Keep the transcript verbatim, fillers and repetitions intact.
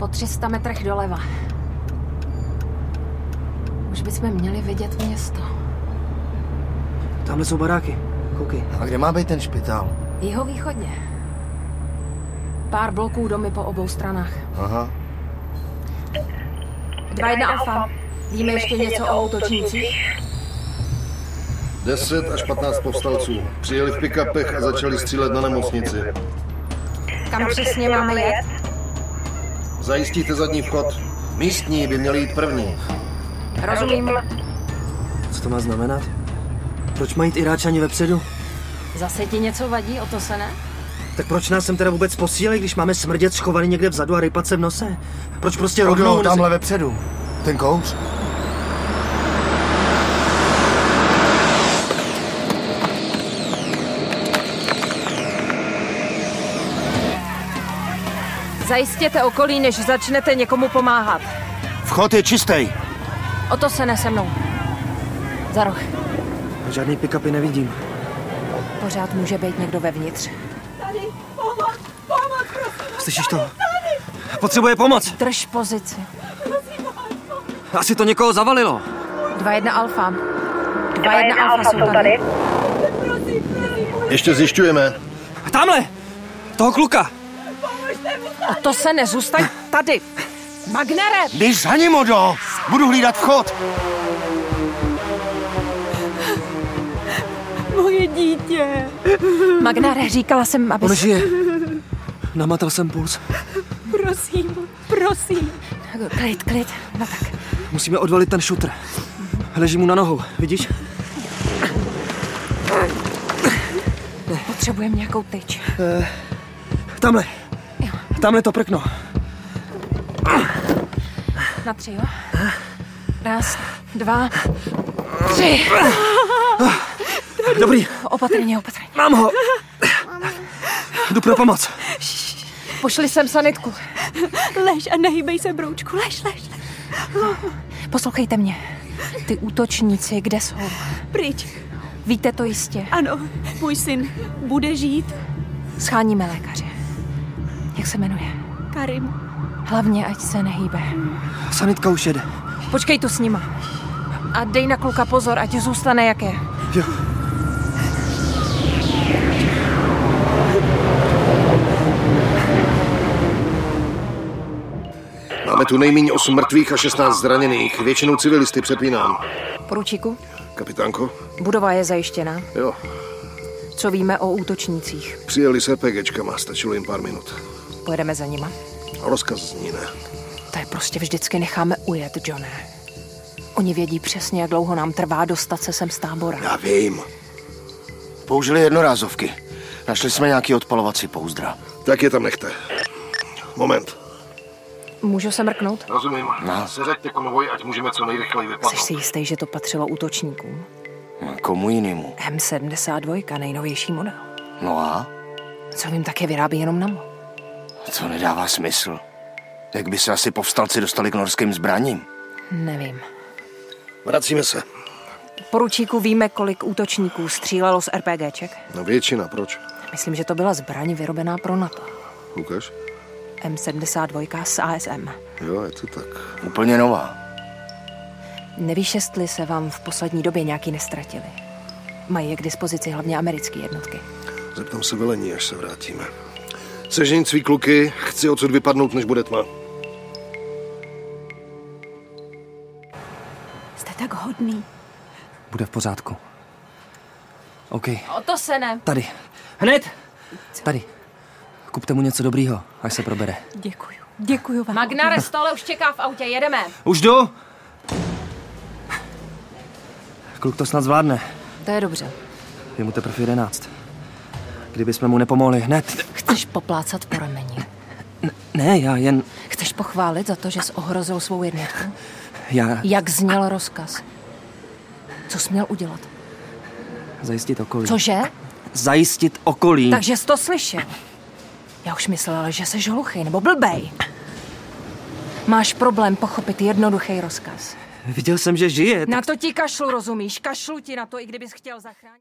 Po tři sta metrech doleva. Už bychom měli vidět město. Tamhle jsou baráky. Koukej. A kde má být ten špitál? Jihovýchodně. Pár bloků domy po obou stranách. Aha. Dva jedna alfa. Víme ještě něco o útočnících? deset až patnáct povstalců. Přijeli v pick-upech a začali střílet na nemocnici. Kam přesně máme jet? Zajistíte zadní vchod. Místní by měli jít první. Rozumím. Co to má znamenat? Proč mají jít Iráčani vepředu? Zase ti něco vadí, o to se ne? Tak proč nás sem teda vůbec posílej, když máme smrdět schovaný někde vzadu a rypat se v nose? Proč prostě rovnou... Rovnou tamhle vepředu. Ten kouř. Zajistěte okolí, než začnete někomu pomáhat. Vchod je čistý. O to se ne se mnou. Za roh. Žádný pick-upy nevidím. Pořád může být někdo vevnitř. Tady, pomoc, pomoc, prosím. Slyšíš to? Potřebuje pomoc. Drž pozici. Asi to někoho zavalilo. Dva jedna alfa. Dva jedna alfa jsou tady. Prosím, prosím. Ještě zjišťujeme. Tamhle! Toho kluka! O to se ne, zůstaň tady. Magnere! Běž za ním, Odo! Budu hlídat vchod. Moje dítě. Magnere, říkala jsem, aby... On žije. Namatal jsem puls. Prosím, prosím. Klid, klid. No tak. Musíme odvalit ten šutr. Leží mu na nohou, vidíš? Potřebujeme nějakou tyč. Uh, tamhle. Tamhle to prkno. Na tři, jo? Raz, dva, tři. Dobrý. Opatrně, opatrně. Mám ho. Jdu pro pomoc. Pošli sem sanitku. Lež a nehýbej se, broučku. Lež, lež, lež. Poslouchejte mě. Ty útočníci, kde jsou? Pryč. Víte to jistě? Ano, můj syn bude žít. Scháníme lékaře. Jak se jmenuje? Karim. Hlavně, ať se nehýbe. Sanitka už jede. Počkej tu s nima. A dej na kluka pozor, ať zůstane jak je. Jo. Máme tu nejméně osm mrtvých a šestnáct zraněných. Většinou civilisty, přepínám. Poručíku? Kapitánko? Budova je zajištěná. Jo. Co víme o útočnících? Přijeli s RPGčkama, stačilo jim pár minut. Pojedeme za nima. Rozkaz zní ne. To je prostě vždycky necháme ujet, Johne. Oni vědí přesně, jak dlouho nám trvá dostat se sem z tábora. Já vím. Použili jednorázovky. Našli jsme nějaký odpalovací pouzdra. Tak je tam nechte. Moment. Můžu se mrknout? Rozumím. No. Seřaďte konvoj, ať můžeme co nejrychleji Jsi vypadnout. si jistý, že to patřilo útočníkům? Komu jinému? M sedmdesát dva, nejnovější model. No a? Co vím, tak je vyrábí jenom na mo. Co nedává smysl. Jak by se asi povstalci dostali k norským zbraním? Nevím. Vracíme se. Poručíku, víme, kolik útočníků střílelo z RPGček? No většina, proč? Myslím, že to byla zbraň vyrobená pro NATO. Lukáš? M sedmdesát dva s A S M. Jo, je to tak. Úplně nová. Nevíš, jestli se vám v poslední době nějaký nestratili. Mají je k dispozici hlavně americké jednotky. Zeptám se velení, až se vrátíme. Sežeň svý kluky, chci odsud vypadnout, než bude tma. Jste tak hodný. Bude v pořádku. OK. O to se ne. Tady. Hned! Tady. Kupte mu něco dobrýho, až se probere. Děkuju. Děkuju vám. Magnare stále už čeká v autě, jedeme. Už jdu! Kluk to snad zvládne. To je dobře. Je mu teprve jedenáct. Kdybychom mu nepomohli hned... Chceš poplácat po rameni? N- ne, já jen... Chceš pochválit za to, že jsi ohrozil svou jednotku? Já... Jak zněl rozkaz? Co jsi měl udělat? Zajistit okolí. Cože? Zajistit okolí. Takže jsi to slyšel. Já už myslela, že jsi hluchý nebo blbej. Máš problém pochopit jednoduchý rozkaz. Viděl jsem, že žije. Na to ti kašlu, rozumíš? Kašlu ti na to, i kdybys chtěl zachránit.